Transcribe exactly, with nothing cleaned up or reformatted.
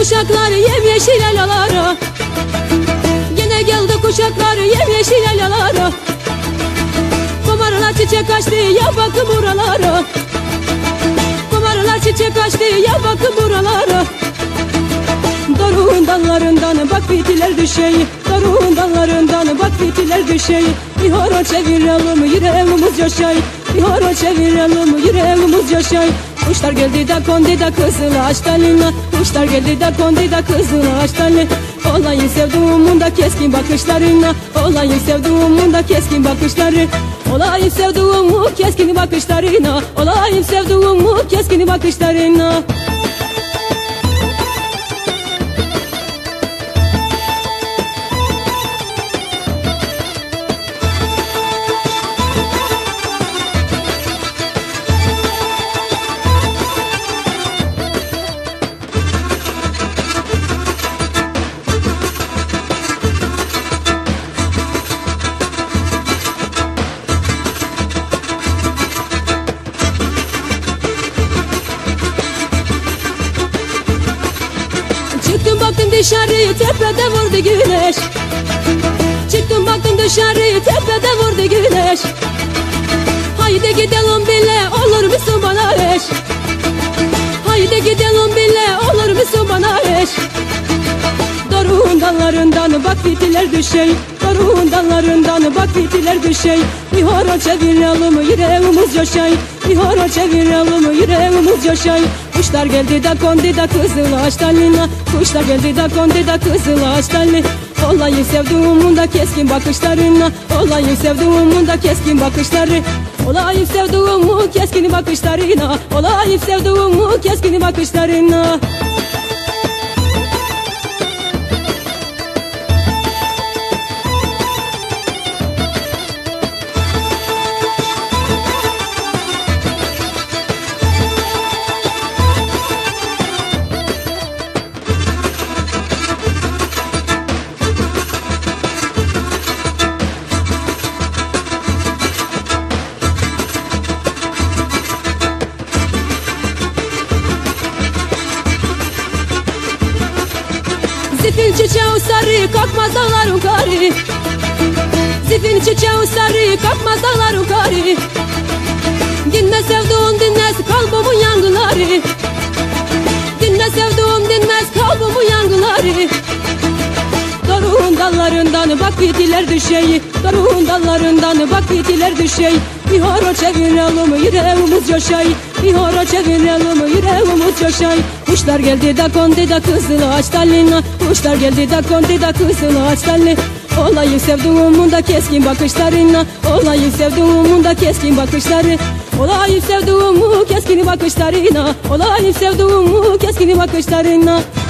kuşaklar yemyeşil elalara, gene geldi kuşaklar yemyeşil elalara. Komarlar çiçek açtı ya bakın buralara, komarlar çiçek açtı ya bakın buralara. Doruk'un dallarından bak fitiler düşey, Doruk'un dallarından bak fitiler düşey. Bir horo çevirelim yüreğimiz yaşay, bir horo çevirelim yüreğimiz yaşay. Kuşlar geldi de kondu da Kızılaç daline, kuşlar geldi de kondu da Kızılaç daline. Olayım sevduğumun da keskin bakışlarına, olayım sevduğumun da keskin bakışları. Olayım sevduğumun keskin bakışlarına, olayım sevduğumun keskin bakışlarına. Çıktım baktım dışarı tepede vurdu güneş, çıktım baktım dışarı tepede vurdu güneş. Haydi gidelim bile olur musun bana eş, haydi gidelim bile olur musun bana eş. Doruk'un dallarından bak fitiler düşey, Doruk'un dallarından bak fitiler düşey. Bir horo çevirelim yüreğimiz yaşay, bir horo çevirelim yüreğimiz yaşay. Kuşlar geldi de kondu da Kızılaç daline, kuşlar geldi de kondu da Kızılaç daline. Olayım sevduğumun da keskin bakışlarına, olayım sevduğumun da keskin bakışları. Olayım sevduğumun keskin bakışlarına, olayım sevduğumun keskin bakışlarına. Zifin çiçeği sarı kalkmaz dağların karı, zifin çiçeği sarı kalkmaz dağların karı. Dinle sevduğum dinmez kalbimin yangıları, dinle sevduğum dinmez kalbimin yangıları. Doruk'un dallarından bak fitiler düşey, Doruk'un dallarından bak fitiler düşey. Bir horo çevirelim yüreğimiz yaşay, bir horo çevirelim yüreğimiz yaşay. Kuşlar geldi de kondu da Kızılaç daline, kuşlar geldi de kondu da Kızılaç daline. Olayım sevduğumun da keskin bakışlarına, olayım sevduğumun da keskin bakışları. Olayım sevduğumun keskin bakışlarına, olayım sevduğumun keskin bakışlarına.